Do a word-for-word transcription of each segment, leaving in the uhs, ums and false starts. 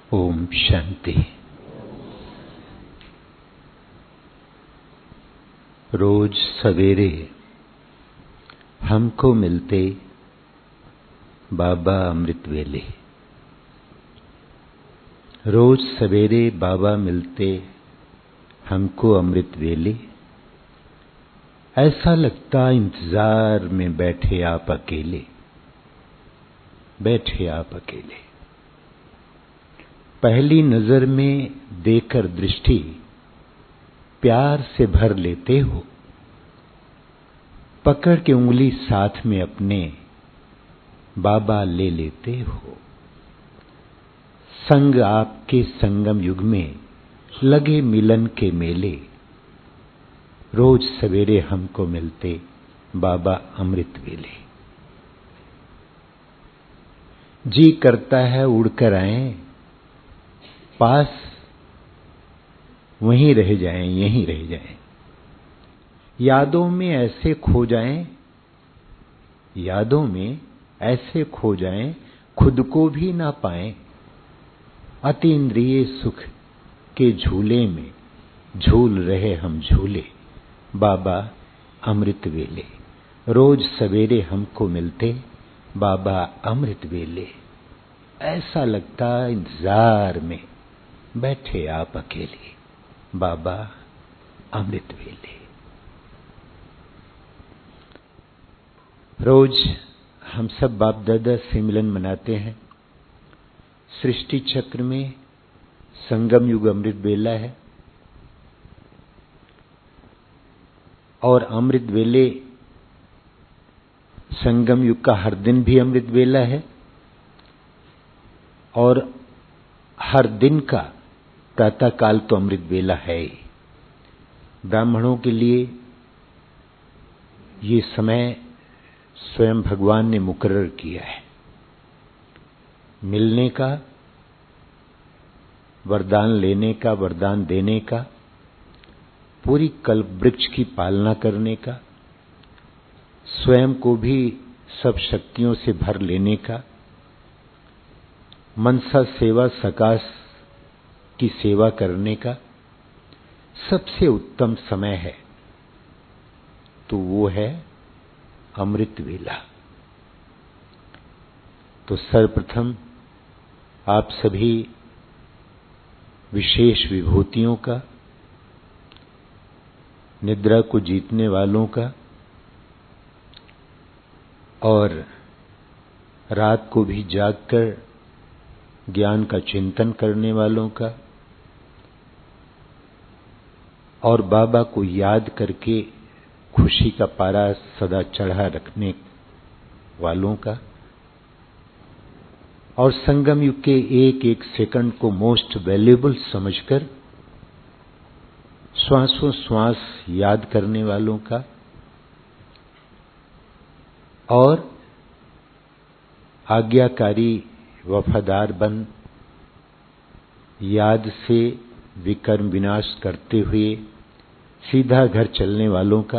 ओम शांति। रोज सवेरे हमको मिलते बाबा अमृत वेले। रोज सवेरे बाबा मिलते हमको अमृत वेले। ऐसा लगता इंतजार में बैठे आप अकेले, बैठे आप अकेले। पहली नजर में देकर दृष्टि प्यार से भर लेते हो, पकड़ के उंगली साथ में अपने बाबा ले लेते हो। संग आपके संगम युग में लगे मिलन के मेले। रोज सवेरे हमको मिलते बाबा अमृत वेले। जी करता है उड़कर आए, पास वहीं रह जाएं, यहीं रह जाएं। यादों में ऐसे खो जाएं, यादों में ऐसे खो जाएं, खुद को भी ना पाएं। अतीन्द्रिय सुख के झूले में झूल रहे हम झूले। बाबा अमृत वेले। रोज सवेरे हमको मिलते बाबा अमृत वेले। ऐसा लगता इंतजार में बैठे आप अकेले, बाबा अमृत वेले। रोज हम सब बाप दादा से मिलन मनाते हैं। सृष्टि चक्र में संगम युग अमृत वेला है और अमृत वेले संगम युग का हर दिन भी अमृत वेला है और हर दिन का प्रातः काल तो अमृत वेला है ही। ब्राह्मणों के लिए ये समय स्वयं भगवान ने मुकर्रर किया है, मिलने का, वरदान लेने का, वरदान देने का, पूरी कल्प वृक्ष की पालना करने का, स्वयं को भी सब शक्तियों से भर लेने का, मनसा सेवा सकाश की सेवा करने का सबसे उत्तम समय है, तो वो है अमृत वेला। तो सर्वप्रथम आप सभी विशेष विभूतियों का, निद्रा को जीतने वालों का और रात को भी जागकर ज्ञान का चिंतन करने वालों का और बाबा को याद करके खुशी का पारा सदा चढ़ा रखने वालों का और संगम युग के एक एक सेकंड को मोस्ट वैल्यूएबल समझकर श्वासों श्वास याद करने वालों का और आज्ञाकारी वफादार बन याद से विकर्म विनाश करते हुए सीधा घर चलने वालों का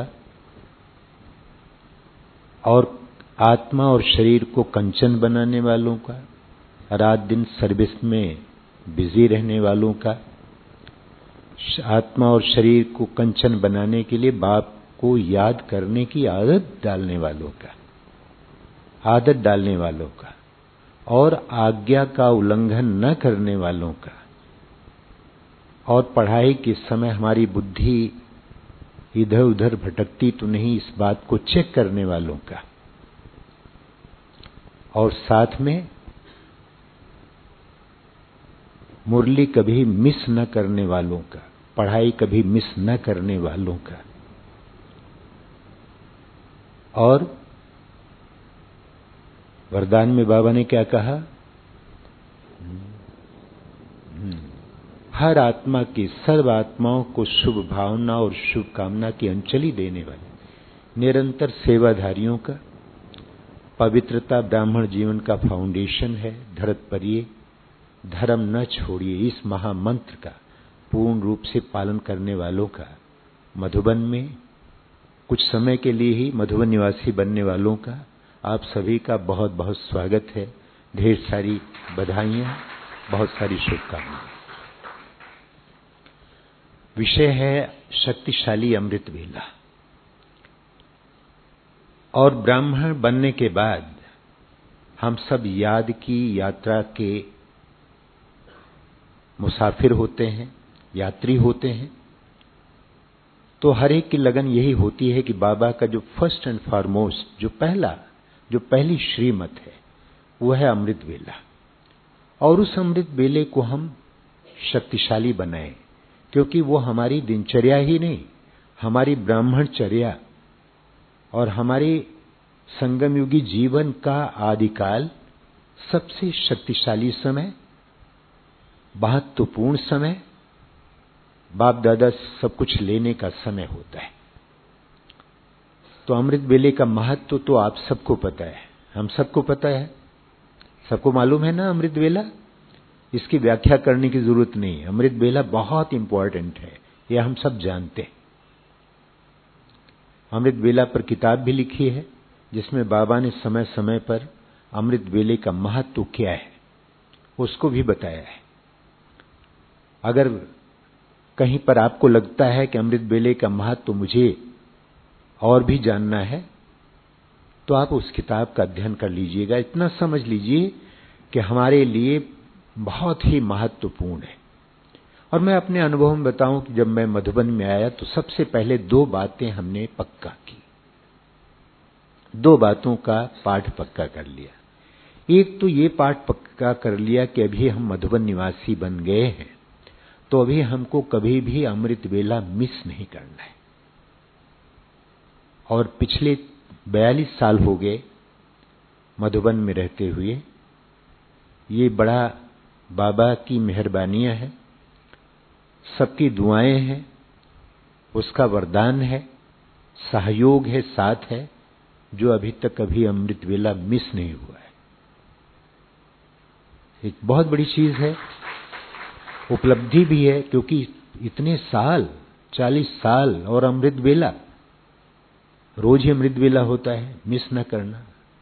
और आत्मा और शरीर को कंचन बनाने वालों का, रात दिन सर्विस में बिजी रहने वालों का, आत्मा और शरीर को कंचन बनाने के लिए बाप को याद करने की आदत डालने वालों का, आदत डालने वालों का और आज्ञा का उल्लंघन न करने वालों का और पढ़ाई के समय हमारी बुद्धि इधर उधर भटकती तो नहीं, इस बात को चेक करने वालों का और साथ में मुरली कभी मिस न करने वालों का, पढ़ाई कभी मिस न करने वालों का और वरदान में बाबा ने क्या कहा? हर आत्मा की, सर्व आत्माओं को शुभ भावना और शुभ कामना की अंजलि देने वाले निरंतर सेवाधारियों का। पवित्रता ब्राह्मण जीवन का फाउंडेशन है। धरत परिये धर्म न छोड़िए, इस महामंत्र का पूर्ण रूप से पालन करने वालों का। मधुबन में कुछ समय के लिए ही मधुबन निवासी बनने वालों का आप सभी का बहुत बहुत स्वागत है। ढेर सारी बधाइयाँ। बहुत सारी शुभकामनाएं। विषय है शक्तिशाली अमृत वेला। और ब्राह्मण बनने के बाद हम सब याद की यात्रा के मुसाफिर होते हैं, यात्री होते हैं। तो हर एक की लगन यही होती है कि बाबा का जो फर्स्ट एंड फॉरमोस्ट, जो पहला, जो पहली श्रीमत है, वो है अमृत वेला। और उस अमृत वेले को हम शक्तिशाली बनाएं, क्योंकि वो हमारी दिनचर्या ही नहीं, हमारी ब्राह्मणचर्या और हमारे संगमयुगी जीवन का आदिकाल सबसे शक्तिशाली समय, महत्वपूर्ण समय, बाप दादा सब कुछ लेने का समय होता है। तो अमृत वेले का महत्व तो आप सबको पता है, हम सबको पता है, सबको मालूम है ना अमृत वेला। इसकी व्याख्या करने की जरूरत नहीं है। अमृत वेला बहुत इंपॉर्टेंट है, यह हम सब जानते हैं। अमृत वेला पर किताब भी लिखी है, जिसमें बाबा ने समय समय पर अमृत वेले का महत्व क्या है उसको भी बताया है। अगर कहीं पर आपको लगता है कि अमृत वेले का महत्व मुझे और भी जानना है, तो आप उस किताब का अध्ययन कर लीजिएगा। इतना समझ लीजिए कि हमारे लिए बहुत ही महत्वपूर्ण है। और मैं अपने अनुभव में बताऊं कि जब मैं मधुबन में आया तो सबसे पहले दो बातें हमने पक्का की, दो बातों का पाठ पक्का कर लिया। एक तो ये पाठ पक्का कर लिया कि अभी हम मधुबन निवासी बन गए हैं, तो अभी हमको कभी भी अमृत वेला मिस नहीं करना है। और पिछले बयालीस साल हो गए मधुबन में रहते हुए। ये बड़ा बाबा की मेहरबानियां हैं, सबकी दुआएं हैं, उसका वरदान है, सहयोग है, साथ है, जो अभी तक कभी अमृत वेला मिस नहीं हुआ है। एक बहुत बड़ी चीज है, उपलब्धि भी है, क्योंकि इतने साल, चालीस साल और अमृत वेला, रोज ही अमृत वेला होता है, मिस न करना।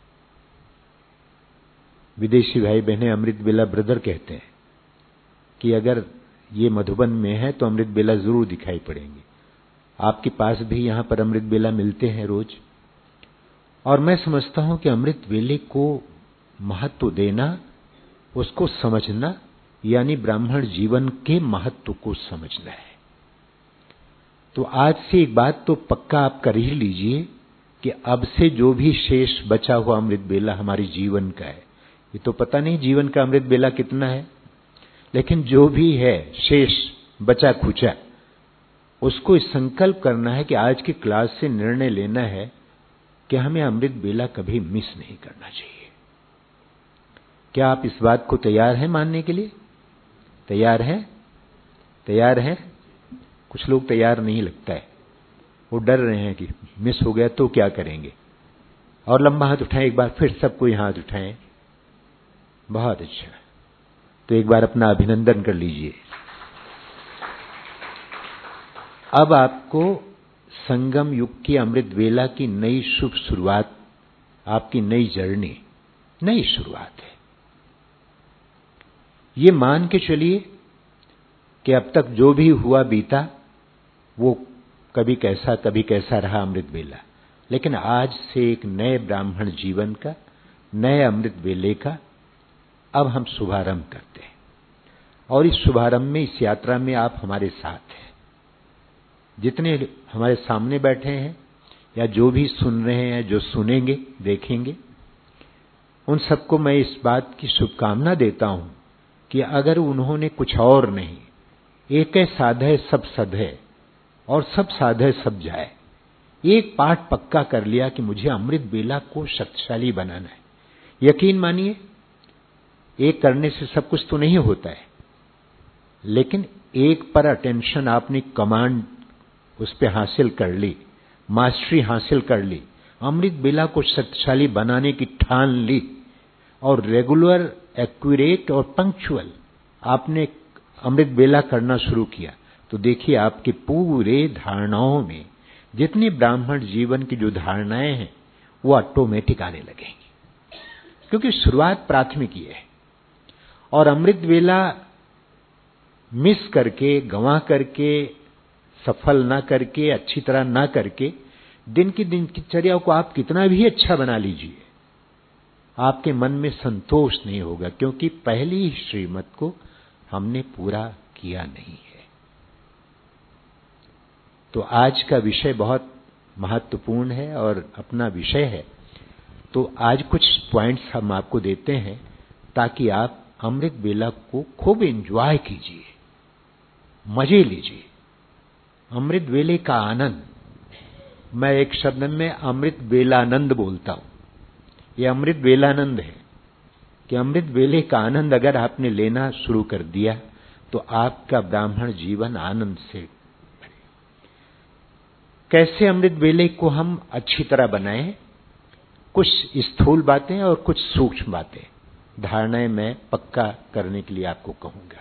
विदेशी भाई बहनें अमृत वेला ब्रदर कहते हैं कि अगर ये मधुबन में है तो अमृत वेला जरूर दिखाई पड़ेंगे। आपके पास भी यहां पर अमृत वेला मिलते हैं रोज। और मैं समझता हूं कि अमृत वेले को महत्व देना, उसको समझना, यानी ब्राह्मण जीवन के महत्व को समझना है। तो आज से एक बात तो पक्का आप कर ही लीजिए कि अब से जो भी शेष बचा हुआ अमृत वेला हमारे जीवन का है, ये तो पता नहीं जीवन का अमृत वेला कितना है, लेकिन जो भी है शेष बचा खुचा, उसको इस संकल्प करना है कि आज की क्लास से निर्णय लेना है कि हमें अमृत वेला कभी मिस नहीं करना चाहिए। क्या आप इस बात को तैयार हैं मानने के लिए? तैयार हैं? तैयार हैं? कुछ लोग तैयार नहीं लगता है, वो डर रहे हैं कि मिस हो गया तो क्या करेंगे। और लंबा हाथ उठाएं एक बार, फिर सबको यहां हाथ उठाएं। बहुत अच्छा, तो एक बार अपना अभिनंदन कर लीजिए। अब आपको संगम युग की अमृत वेला की नई शुभ शुरुआत, आपकी नई जर्नी, नई शुरुआत है। ये मान के चलिए कि अब तक जो भी हुआ बीता वो कभी कैसा कभी कैसा रहा अमृत वेला, लेकिन आज से एक नए ब्राह्मण जीवन का, नए अमृत वेले का अब हम शुभारंभ करते हैं। और इस शुभारंभ में, इस यात्रा में आप हमारे साथ हैं। जितने हमारे सामने बैठे हैं या जो भी सुन रहे हैं, जो सुनेंगे, देखेंगे, उन सबको मैं इस बात की शुभकामना देता हूं कि अगर उन्होंने कुछ और नहीं, एक साधे सब सधे और सब साधे सब जाए, एक पाठ पक्का कर लिया कि मुझे अमृत वेला को शक्तिशाली बनाना है। यकीन मानिए, एक करने से सब कुछ तो नहीं होता है, लेकिन एक पर अटेंशन आपने कमांड उस पे हासिल कर ली, मास्टरी हासिल कर ली, अमृत वेला को शक्तिशाली बनाने की ठान ली, और रेगुलर, एक्यूरेट और पंक्चुअल आपने अमृत वेला करना शुरू किया, तो देखिए आपके पूरे धारणाओं में जितनी ब्राह्मण जीवन की जो धारणाएं हैं वो ऑटोमेटिक आने लगेंगी, क्योंकि शुरुआत प्राथमिक ही है। और अमृत वेला मिस करके, गंवा करके, सफल ना करके, अच्छी तरह ना करके, दिन की दिनचर्या को आप कितना भी अच्छा बना लीजिए, आपके मन में संतोष नहीं होगा, क्योंकि पहली ही श्रीमत को हमने पूरा किया नहीं है। तो आज का विषय बहुत महत्वपूर्ण है और अपना विषय है। तो आज कुछ पॉइंट्स हम आपको देते हैं ताकि आप अमृत वेला को खूब एंजॉय कीजिए, मजे लीजिए। अमृत वेले का आनंद, मैं एक शब्द में अमृत वेलानंद बोलता हूं। ये अमृत वेलानंद है कि अमृत वेले का आनंद अगर आपने लेना शुरू कर दिया तो आपका ब्राह्मण जीवन आनंद से भरे। कैसे अमृत वेले को हम अच्छी तरह बनाएं? कुछ स्थूल बातें और कुछ सूक्ष्म बातें, धारणाएं मैं पक्का करने के लिए आपको कहूंगा।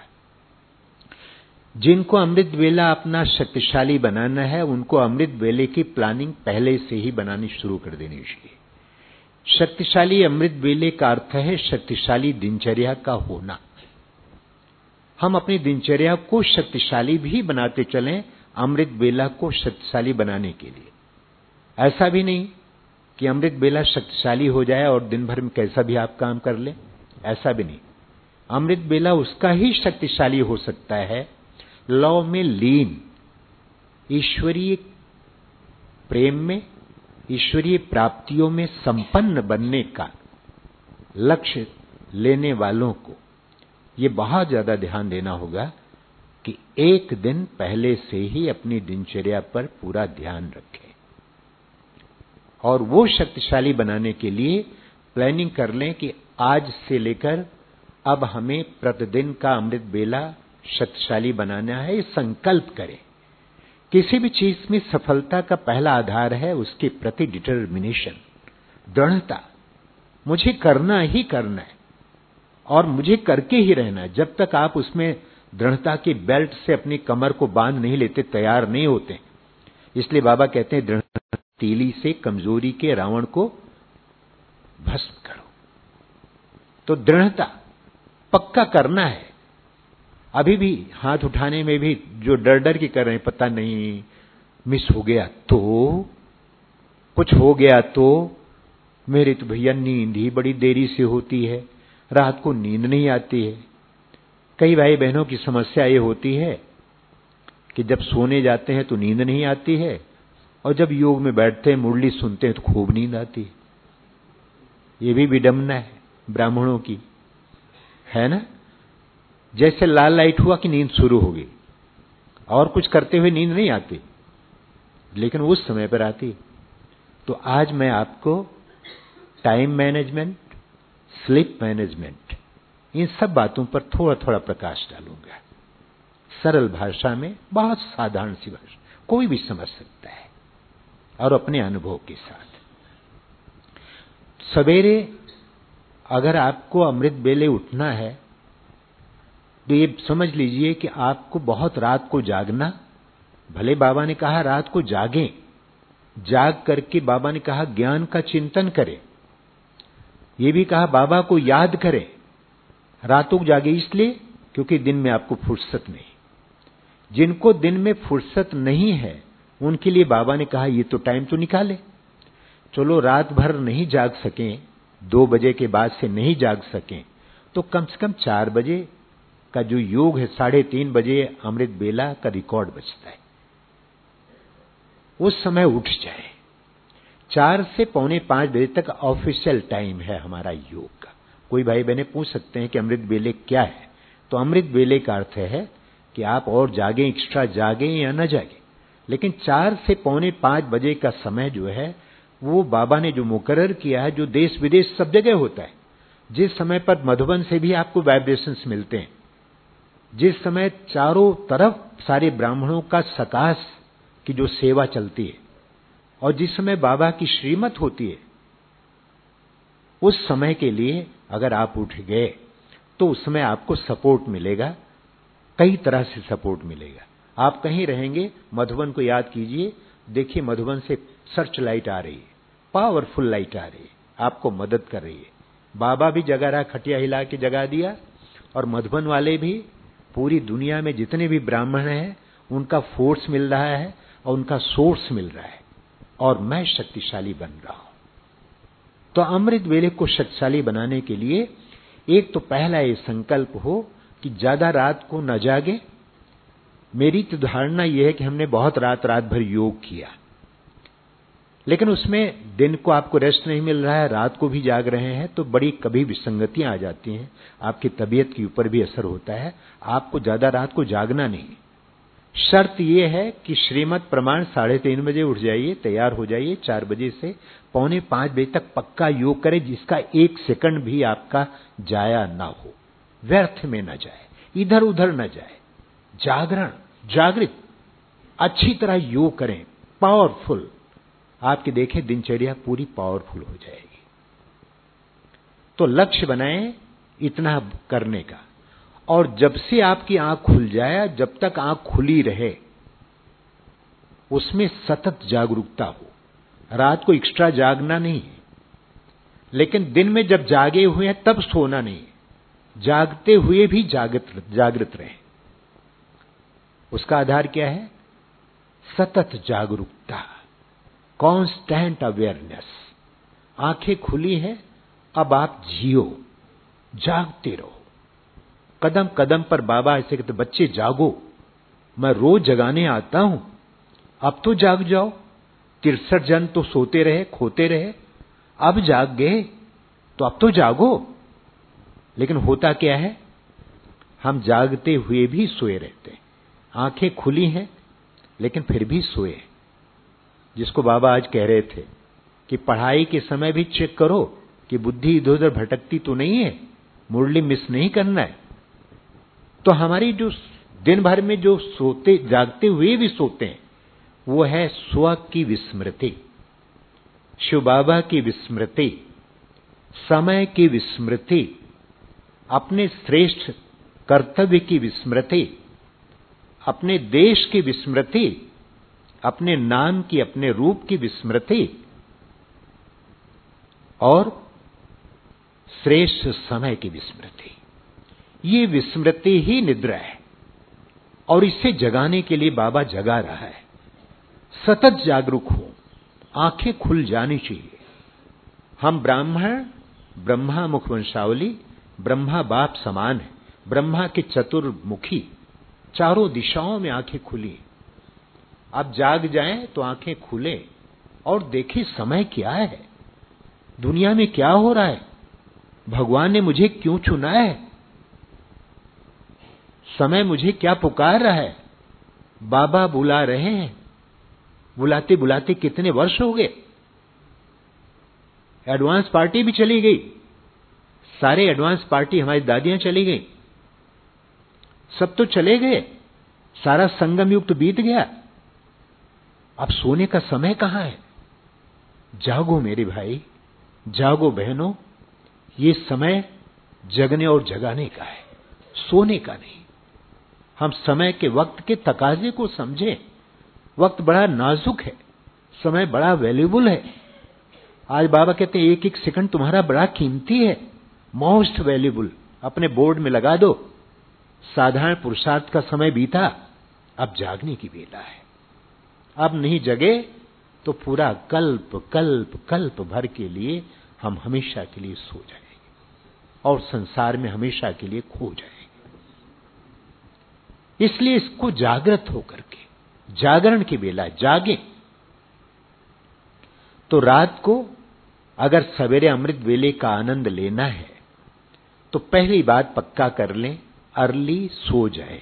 जिनको अमृत वेला अपना शक्तिशाली बनाना है, उनको अमृत वेले की प्लानिंग पहले से ही बनानी शुरू कर देनी चाहिए। शक्तिशाली अमृत वेले का अर्थ है शक्तिशाली दिनचर्या का होना। हम अपनी दिनचर्या को शक्तिशाली भी बनाते चलें अमृत वेला को शक्तिशाली बनाने के लिए। ऐसा भी नहीं कि अमृत वेला शक्तिशाली हो जाए और दिन भर में कैसा भी आप काम कर लें, ऐसा भी नहीं। अमृत वेला उसका ही शक्तिशाली हो सकता है लौ में लीन, ईश्वरीय प्रेम में, ईश्वरीय प्राप्तियों में संपन्न बनने का लक्ष्य लेने वालों को ये बहुत ज्यादा ध्यान देना होगा कि एक दिन पहले से ही अपनी दिनचर्या पर पूरा ध्यान रखें और वो शक्तिशाली बनाने के लिए प्लानिंग कर लें कि आज से लेकर अब हमें प्रतिदिन का अमृत वेला शक्तिशाली बनाना है। संकल्प करें। किसी भी चीज में सफलता का पहला आधार है उसके प्रति डिटर्मिनेशन, दृढ़ता। मुझे करना ही करना है और मुझे करके ही रहना है। जब तक आप उसमें दृढ़ता की बेल्ट से अपनी कमर को बांध नहीं लेते, तैयार नहीं होते। इसलिए बाबा कहते हैं दृढ़ तीली से कमजोरी के रावण को भस्म करो। तो दृढ़ता, पक्का करना है। अभी भी हाथ उठाने में भी जो डर डर के कर रहे हैं, पता नहीं मिस हो गया तो, कुछ हो गया तो, मेरे तो भैया नींद ही बड़ी देरी से होती है, रात को नींद नहीं आती है। कई भाई बहनों की समस्या ये होती है कि जब सोने जाते हैं तो नींद नहीं आती है और जब योग में बैठते हैं, मुरली सुनते हैं तो खूब नींद आती है। ये भी विडंबना है ब्राह्मणों की, है ना। जैसे लाल लाइट हुआ कि नींद शुरू हो गई और कुछ करते हुए नींद नहीं आती, लेकिन उस समय पर आती। तो आज मैं आपको टाइम मैनेजमेंट, स्लीप मैनेजमेंट, इन सब बातों पर थोड़ा थोड़ा प्रकाश डालूंगा, सरल भाषा में, बहुत साधारण सी भाषा, कोई भी समझ सकता है और अपने अनुभव के साथ। सवेरे अगर आपको अमृत वेले उठना है तो ये समझ लीजिए कि आपको बहुत रात को जागना, भले बाबा ने कहा रात को जागें, जाग करके बाबा ने कहा ज्ञान का चिंतन करें, ये भी कहा बाबा को याद करें। रातों को जागे इसलिए क्योंकि दिन में आपको फुर्सत नहीं। जिनको दिन में फुर्सत नहीं है उनके लिए बाबा ने कहा ये तो टाइम तो निकाले। चलो रात भर नहीं जाग सकें, दो बजे के बाद से नहीं जाग सकें, तो कम से कम चार बजे का जो योग है, साढ़े तीन बजे अमृत वेला का रिकॉर्ड बचता है, उस समय उठ जाए। चार से पौने पांच बजे तक ऑफिशियल टाइम है हमारा योग का। कोई भाई बहने पूछ सकते हैं कि अमृत वेले क्या है? तो अमृत वेले का अर्थ है कि आप और जागें, एक्स्ट्रा जागें या न जागें, लेकिन चार से पौने पांच बजे का समय जो है वो बाबा ने जो मुकर्रर किया है, जो देश विदेश सब जगह होता है। जिस समय पर मधुबन से भी आपको वाइब्रेशंस मिलते हैं, जिस समय चारों तरफ सारे ब्राह्मणों का सकाश की जो सेवा चलती है और जिस समय बाबा की श्रीमत होती है, उस समय के लिए अगर आप उठ गए तो उस समय आपको सपोर्ट मिलेगा, कई तरह से सपोर्ट मिलेगा। आप कहीं रहेंगे, मधुबन को याद कीजिए, देखिए मधुबन से सर्च लाइट आ रही है, पावरफुल लाइट आ रही है, आपको मदद कर रही है। बाबा भी जगा रहा, खटिया हिला के जगा दिया और मधुबन वाले भी, पूरी दुनिया में जितने भी ब्राह्मण हैं उनका फोर्स मिल रहा है और उनका सोर्स मिल रहा है, और मैं शक्तिशाली बन रहा हूं। तो अमृत वेले को शक्तिशाली बनाने के लिए एक तो पहला ये संकल्प हो कि ज्यादा रात को न जागे। मेरी तो धारणा यह है कि हमने बहुत रात रात भर योग किया, लेकिन उसमें दिन को आपको रेस्ट नहीं मिल रहा है, रात को भी जाग रहे हैं, तो बड़ी कभी विसंगतियां आ जाती हैं, आपकी तबीयत के ऊपर भी असर होता है। आपको ज्यादा रात को जागना नहीं। शर्त यह है कि श्रीमद प्रमाण साढ़े तीन बजे उठ जाइए, तैयार हो जाइए, चार बजे से पौने पांच बजे तक पक्का योग करें, जिसका एक सेकंड भी आपका जाया ना हो, व्यर्थ में न जाए, इधर उधर न जाए। जागरण, जागृत, अच्छी तरह योग करें, पावरफुल। आपकी देखें दिनचर्या पूरी पावरफुल हो जाएगी। तो लक्ष्य बनाएं इतना करने का, और जब से आपकी आंख खुल जाए, जब तक आंख खुली रहे उसमें सतत जागरूकता हो। रात को एक्स्ट्रा जागना नहीं है, लेकिन दिन में जब जागे हुए हैं तब सोना नहीं है, जागते हुए भी जागृत जागृत रहें। उसका आधार क्या है? सतत जागरूकता, कांस्टेंट अवेयरनेस। आंखें खुली हैं, अब आप जियो, जागते रहो। कदम कदम पर बाबा ऐसे कहते, बच्चे जागो, मैं रोज जगाने आता हूं, अब तो जाग जाओ। तिरसठ जन तो सोते रहे, खोते रहे, अब जाग गए तो अब तो जागो। लेकिन होता क्या है, हम जागते हुए भी सोए रहते हैं। आंखें खुली हैं लेकिन फिर भी सोए। जिसको बाबा आज कह रहे थे कि पढ़ाई के समय भी चेक करो कि बुद्धि इधर उधर भटकती तो नहीं है, मुरली मिस नहीं करना है। तो हमारी जो दिन भर में जो सोते जागते हुए भी सोते हैं, वो है स्व की विस्मृति, शिव बाबा की विस्मृति, समय की विस्मृति, अपने श्रेष्ठ कर्तव्य की विस्मृति, अपने देश की विस्मृति, अपने नाम की, अपने रूप की विस्मृति, और श्रेष्ठ समय की विस्मृति। ये विस्मृति ही निद्रा है, और इसे जगाने के लिए बाबा जगा रहा है। सतत जागरूक हो, आंखें खुल जानी चाहिए। हम ब्राह्मण, ब्रह्मा मुख वंशावली, ब्रह्मा बाप समान है, ब्रह्मा के चतुर्मुखी, चारों दिशाओं में आंखें खुली। अब जाग जाएं तो आंखें खुले और देखें समय क्या है, दुनिया में क्या हो रहा है, भगवान ने मुझे क्यों चुना है, समय मुझे क्या पुकार रहा है, बाबा बुला रहे हैं। बुलाते बुलाते कितने वर्ष हो गए, एडवांस पार्टी भी चली गई, सारे एडवांस पार्टी, हमारी दादियां चली गई, सब तो चले गए, सारा संगम युग तो बीत गया। अब सोने का समय कहां है? जागो मेरे भाई, जागो बहनों, ये समय जगने और जगाने का है, सोने का नहीं। हम समय के, वक्त के तकाजे को समझें। वक्त बड़ा नाजुक है, समय बड़ा वैल्यूबल है। आज बाबा कहते हैं एक एक सेकंड तुम्हारा बड़ा कीमती है, मोस्ट वैल्यूबल। अपने बोर्ड में लगा दो, साधारण पुरुषार्थ का समय बीता, अब जागने की बेला है। अब नहीं जगे तो पूरा कल्प कल्प कल्प भर के लिए हम हमेशा के लिए सो जाएंगे और संसार में हमेशा के लिए खो जाएंगे। इसलिए इसको जागृत होकर के, जागरण की बेला, जागे। तो रात को अगर सवेरे अमृत वेले का आनंद लेना है तो पहली बात पक्का कर लें, अर्ली सो जाए।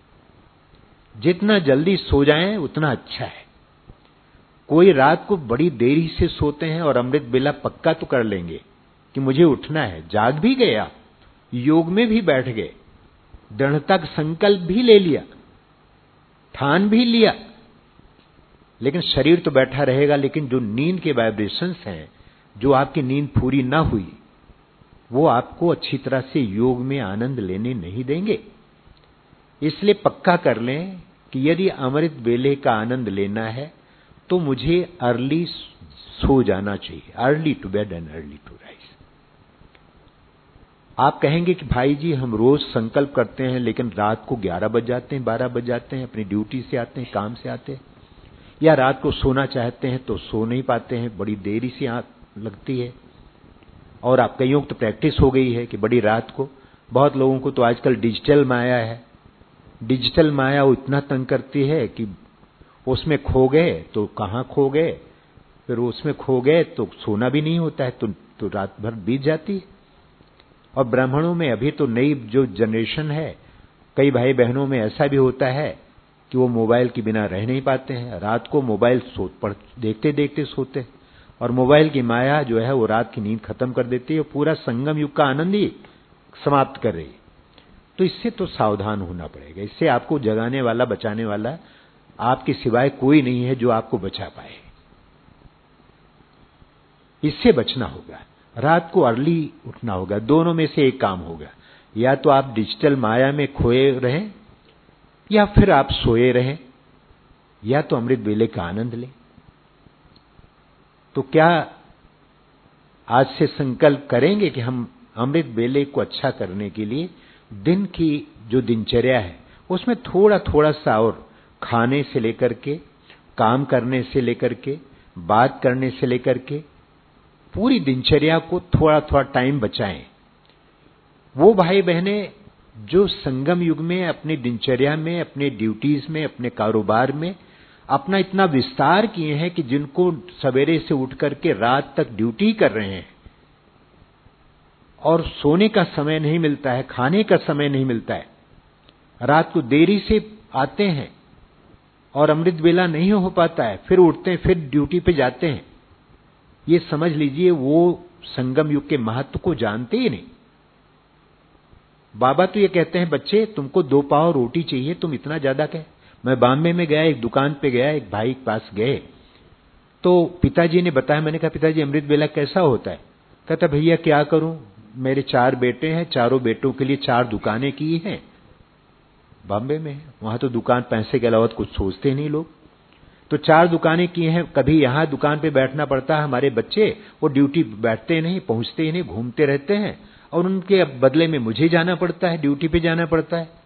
जितना जल्दी सो जाएं उतना अच्छा है। कोई रात को बड़ी देरी से सोते हैं और अमृत बेला पक्का तो कर लेंगे कि मुझे उठना है, जाग भी गया, योग में भी बैठ गए, दृढ़ता का संकल्प भी ले लिया, ठान भी लिया, लेकिन शरीर तो बैठा रहेगा, लेकिन जो नींद के वाइब्रेशंस हैं, जो आपकी नींद पूरी ना हुई, वो आपको अच्छी तरह से योग में आनंद लेने नहीं देंगे। इसलिए पक्का कर लें कि यदि अमृत वेले का आनंद लेना है तो मुझे अर्ली सो जाना चाहिए, early to bed and early to rise. आप कहेंगे कि भाई जी हम रोज संकल्प करते हैं लेकिन रात को ग्यारह बज जाते हैं, बारह बज जाते हैं, अपनी ड्यूटी से आते हैं, काम से आते हैं, या रात को सोना चाहते हैं तो सो नहीं पाते हैं, बड़ी देरी से आंख लगती है। और आप कईयों को तो प्रैक्टिस हो गई है कि बड़ी रात को, बहुत लोगों को तो आजकल डिजिटल माया है, डिजिटल माया वो इतना तंग करती है कि उसमें खो गए तो कहाँ खो गए, फिर उसमें खो गए तो सोना भी नहीं होता है, तो, तो रात भर बीत जाती है। और ब्राह्मणों में अभी तो नई जो जनरेशन है, कई भाई बहनों में ऐसा भी होता है कि वो मोबाइल के बिना रह नहीं पाते हैं, रात को मोबाइल सो पढ़ देखते देखते सोते हैं, और मोबाइल की माया जो है वो रात की नींद खत्म कर देती है, पूरा संगम युग का आनंद ही समाप्त कर रही है। तो इससे तो सावधान होना पड़ेगा, इससे आपको जगाने वाला बचाने वाला आपके सिवाय कोई नहीं है जो आपको बचा पाए। इससे बचना होगा, रात को अर्ली उठना होगा, दोनों में से एक काम होगा, या तो आप डिजिटल माया में खोए रहें या फिर आप सोए रहें, या तो अमृत वेले का आनंद लें। तो क्या आज से संकल्प करेंगे कि हम अमृत वेले को अच्छा करने के लिए दिन की जो दिनचर्या है उसमें थोड़ा थोड़ा सा, और खाने से लेकर के, काम करने से लेकर के, बात करने से लेकर के, पूरी दिनचर्या को थोड़ा थोड़ा टाइम बचाएं। वो भाई बहने जो संगम युग में अपनी दिनचर्या में, अपने ड्यूटीज में, अपने कारोबार में अपना इतना विस्तार किए हैं कि जिनको सवेरे से उठ करके रात तक ड्यूटी कर रहे हैं और सोने का समय नहीं मिलता है, खाने का समय नहीं मिलता है, रात को देरी से आते हैं और अमृत वेला नहीं हो पाता है, फिर उठते हैं, फिर ड्यूटी पे जाते हैं, ये समझ लीजिए वो संगम युग के महत्व को जानते ही नहीं। बाबा तो ये कहते हैं बच्चे तुमको दो पाव रोटी चाहिए, तुम इतना ज्यादा कह। मैं बॉम्बे में गया, एक दुकान पे गया, एक भाई के पास गए तो पिताजी ने बताया, मैंने कहा पिताजी अमृत वेला कैसा होता है? कहता भैया क्या करूं, मेरे चार बेटे हैं, चारों बेटों के लिए चार दुकानें की हैं, बॉम्बे में वहां तो दुकान पैसे के अलावा कुछ सोचते नहीं लोग, तो चार दुकानें की हैं, कभी यहां दुकान पे बैठना पड़ता है, हमारे बच्चे वो ड्यूटी बैठते नहीं, पहुंचते ही नहीं, घूमते रहते हैं, और उनके बदले में मुझे जाना पड़ता है, ड्यूटी पे जाना पड़ता है।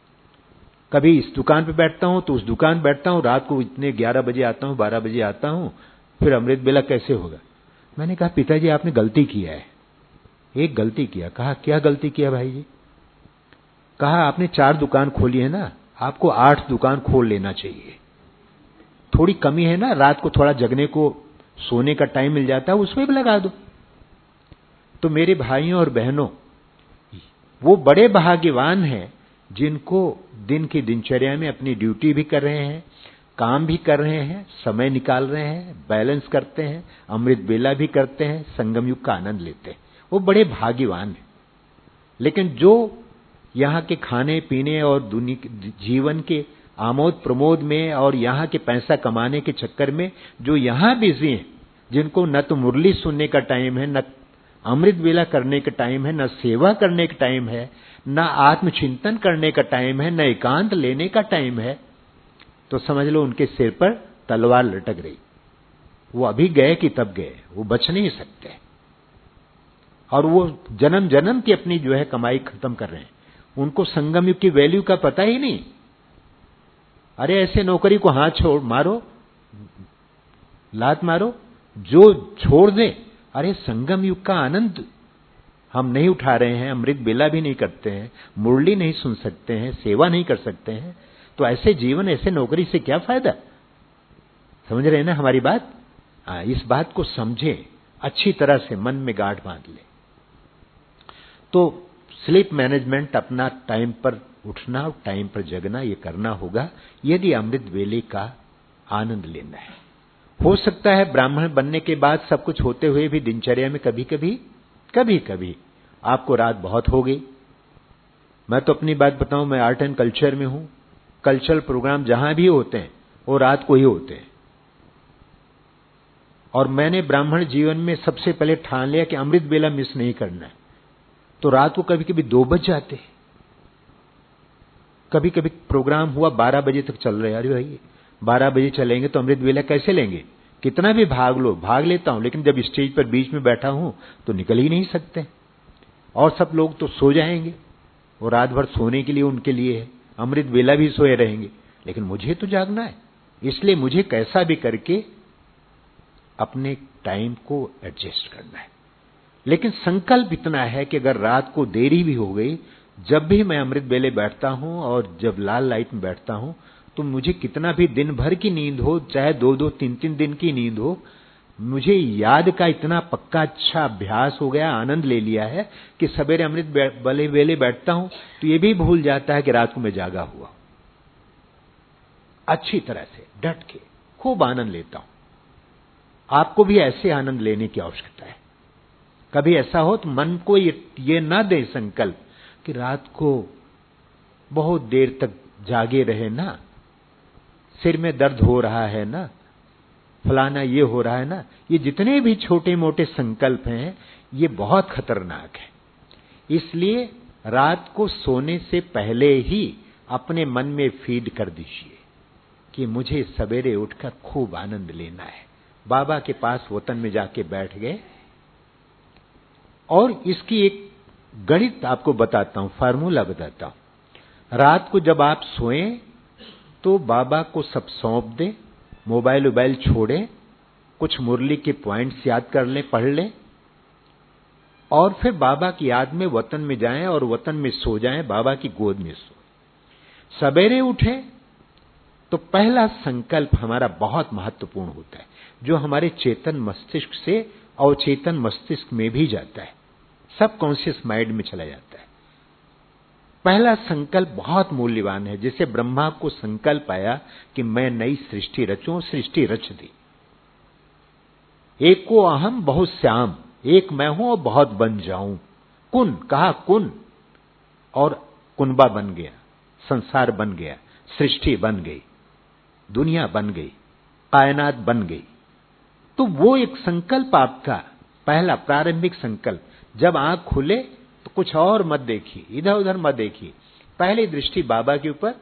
कभी इस दुकान पे बैठता हूं तो उस दुकान बैठता हूं, रात को इतने ग्यारह बजे आता हूं, बारह बजे आता हूं, फिर अमृत वेला कैसे होगा? मैंने कहा पिताजी आपने गलती किया है, एक गलती किया। कहा क्या गलती किया भाई जी? कहा आपने चार दुकान खोली है ना, आपको आठ दुकान खोल लेना चाहिए, थोड़ी कमी है ना, रात को थोड़ा जगने को, सोने का टाइम मिल जाता है, उसमें भी लगा दो। तो मेरे भाइयों और बहनों, वो बड़े भाग्यवान हैं जिनको दिन की दिनचर्या में अपनी ड्यूटी भी कर रहे हैं, काम भी कर रहे हैं, समय निकाल रहे हैं, बैलेंस करते हैं, अमृत वेला भी करते हैं, संगम युग का आनंद लेते हैं, वो बड़े भाग्यवान हैं। लेकिन जो यहाँ के खाने पीने और दुनिया जीवन के आमोद प्रमोद में और यहाँ के पैसा कमाने के चक्कर में जो यहाँ बिजी हैं, जिनको न तो मुरली सुनने का टाइम है, न अमृत वेला करने का टाइम है, न सेवा करने का टाइम है, न आत्मचिंतन करने का टाइम है, न एकांत लेने का टाइम है, तो समझ लो उनके सिर पर तलवार लटक रही। वो अभी गए कि तब गए, वो बच नहीं सकते, और वो जन्म जन्म की अपनी जो है कमाई खत्म कर रहे हैं, उनको संगम युग की वैल्यू का पता ही नहीं। अरे ऐसे नौकरी को हाथ छोड़ मारो, लात मारो, जो छोड़ दे। अरे संगम युग का आनंद हम नहीं उठा रहे हैं, अमृत वेला भी नहीं करते हैं, मुरली नहीं सुन सकते हैं, सेवा नहीं कर सकते हैं, तो ऐसे जीवन, ऐसे नौकरी से क्या फायदा? समझ रहे हैं ना हमारी बात? आ, इस बात को समझें, अच्छी तरह से मन में गांठ बांध ले। तो स्लीप मैनेजमेंट, अपना टाइम पर उठना और टाइम पर जगना, ये करना होगा यदि अमृत वेले का आनंद लेना है। हो सकता है ब्राह्मण बनने के बाद सब कुछ होते हुए भी दिनचर्या में कभी कभी कभी कभी आपको रात बहुत हो गई। मैं तो अपनी बात बताऊं, मैं आर्ट एंड कल्चर में हूं, कल्चरल प्रोग्राम जहां भी होते हैं वो रात को ही होते हैं, और मैंने ब्राह्मण जीवन में सबसे पहले ठान लिया कि अमृत वेला मिस नहीं करना है। तो रात को कभी कभी दो बज जाते, कभी कभी प्रोग्राम हुआ बारह बजे तक चल रहे, अरे भाई बारह बजे चलेंगे तो अमृत वेला कैसे लेंगे? कितना भी भाग लो, भाग लेता हूं, लेकिन जब स्टेज पर बीच में बैठा हूं तो निकल ही नहीं सकते। और सब लोग तो सो जाएंगे, और रात भर सोने के लिए उनके लिए है, अमृत वेला भी सोए रहेंगे, लेकिन मुझे तो जागना है। इसलिए मुझे कैसा भी करके अपने टाइम को एडजस्ट करना है। लेकिन संकल्प इतना है कि अगर रात को देरी भी हो गई, जब भी मैं अमृत वेले बैठता हूं और जब लाल लाइट में बैठता हूं, तो मुझे कितना भी दिन भर की नींद हो, चाहे दो दो तीन तीन दिन की नींद हो, मुझे याद का इतना पक्का अच्छा अभ्यास हो गया, आनंद ले लिया है कि सवेरे अमृत वेले वेले बैठता हूं तो ये भी भूल जाता है कि रात को मैं जागा हुआ। अच्छी तरह से डट के खूब आनंद लेता हूं। आपको भी ऐसे आनंद लेने की आवश्यकता है। कभी ऐसा हो तो मन को ये, ये न दे संकल्प कि रात को बहुत देर तक जागे रहे ना, सिर में दर्द हो रहा है ना, फलाना ये हो रहा है ना। ये जितने भी छोटे मोटे संकल्प हैं, ये बहुत खतरनाक है। इसलिए रात को सोने से पहले ही अपने मन में फीड कर दीजिए कि मुझे सवेरे उठकर खूब आनंद लेना है। बाबा के पास वतन में जाके बैठ गए, और इसकी एक गणित आपको बताता हूं, फार्मूला बताता हूं। रात को जब आप सोएं तो बाबा को सब सौंप दें, मोबाइल वोबाइल छोड़ें, कुछ मुरली के पॉइंट्स याद कर लें, पढ़ लें, और फिर बाबा की याद में वतन में जाएं और वतन में सो जाएं, बाबा की गोद में सो। सवेरे उठें तो पहला संकल्प हमारा बहुत महत्वपूर्ण होता है, जो हमारे चेतन मस्तिष्क से अवचेतन मस्तिष्क में भी जाता है, सब कॉन्शियस माइंड में चला जाता है। पहला संकल्प बहुत मूल्यवान है। जैसे ब्रह्मा को संकल्प आया कि मैं नई सृष्टि रचूं, सृष्टि रच दी। एक को अहम बहुत श्याम, एक मैं हूं और बहुत बन जाऊं। कुन कहा कुन, और कुनबा बन गया, संसार बन गया, सृष्टि बन गई, दुनिया बन गई, कायनात बन गई। तो वो एक संकल्प आपका पहला प्रारंभिक संकल्प। जब आंख खुले तो कुछ और मत देखिए, इधर उधर मत देखिए, पहली दृष्टि बाबा के ऊपर,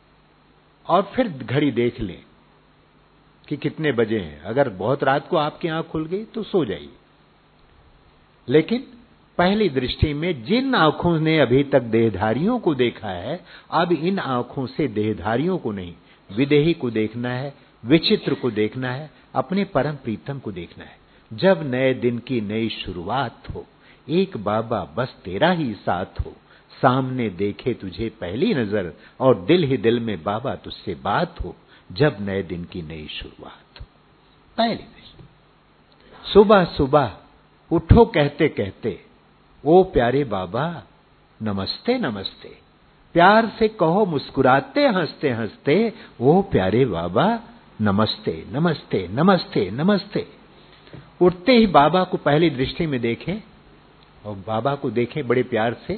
और फिर घड़ी देख लें कि कितने बजे हैं। अगर बहुत रात को आपकी आंख खुल गई तो सो जाइए, लेकिन पहली दृष्टि में जिन आंखों ने अभी तक देहधारियों को देखा है, अब इन आंखों से देहधारियों को नहीं, विदेही को देखना है, विचित्र को देखना है, अपने परम प्रीतम को देखना है। जब नए दिन की नई शुरुआत हो, एक बाबा बस तेरा ही साथ हो, सामने देखे तुझे पहली नजर और दिल ही दिल में बाबा तुझसे बात हो, जब नए दिन की नई शुरुआत हो। पहली दृष्टि। सुबह सुबह उठो कहते कहते, ओ प्यारे बाबा नमस्ते नमस्ते, प्यार से कहो मुस्कुराते हंसते हंसते, ओ प्यारे बाबा नमस्ते नमस्ते नमस्ते नमस्ते। उठते ही बाबा को पहली दृष्टि में देखें, और बाबा को देखें बड़े प्यार से,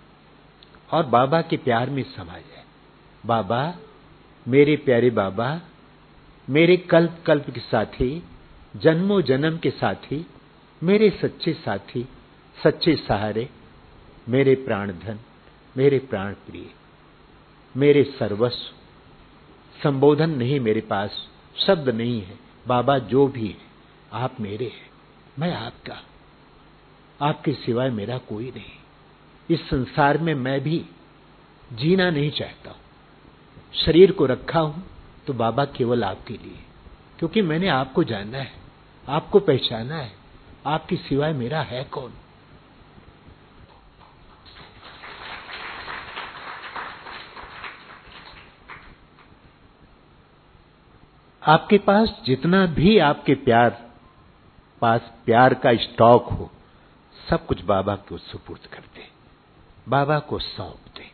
और बाबा के प्यार में समा जाए। बाबा, मेरे प्यारे बाबा, मेरे कल्प कल्प के साथी, जन्मों जन्म के साथी, मेरे सच्चे साथी, सच्चे सहारे, मेरे प्राणधन, मेरे प्राण प्रिय, मेरे सर्वस्व। संबोधन नहीं मेरे पास, शब्द नहीं है। बाबा जो भी है, आप मेरे हैं, मैं आपका, आपके सिवाय मेरा कोई नहीं। इस संसार में मैं भी जीना नहीं चाहता हूं। शरीर को रखा हूं तो बाबा केवल आपके लिए, क्योंकि मैंने आपको जाना है, आपको पहचाना है। आपके सिवाय मेरा है कौन? आपके पास जितना भी आपके प्यार पास प्यार का स्टॉक हो, सब कुछ बाबा को सुपुर्द कर दे, बाबा को सौंप दे।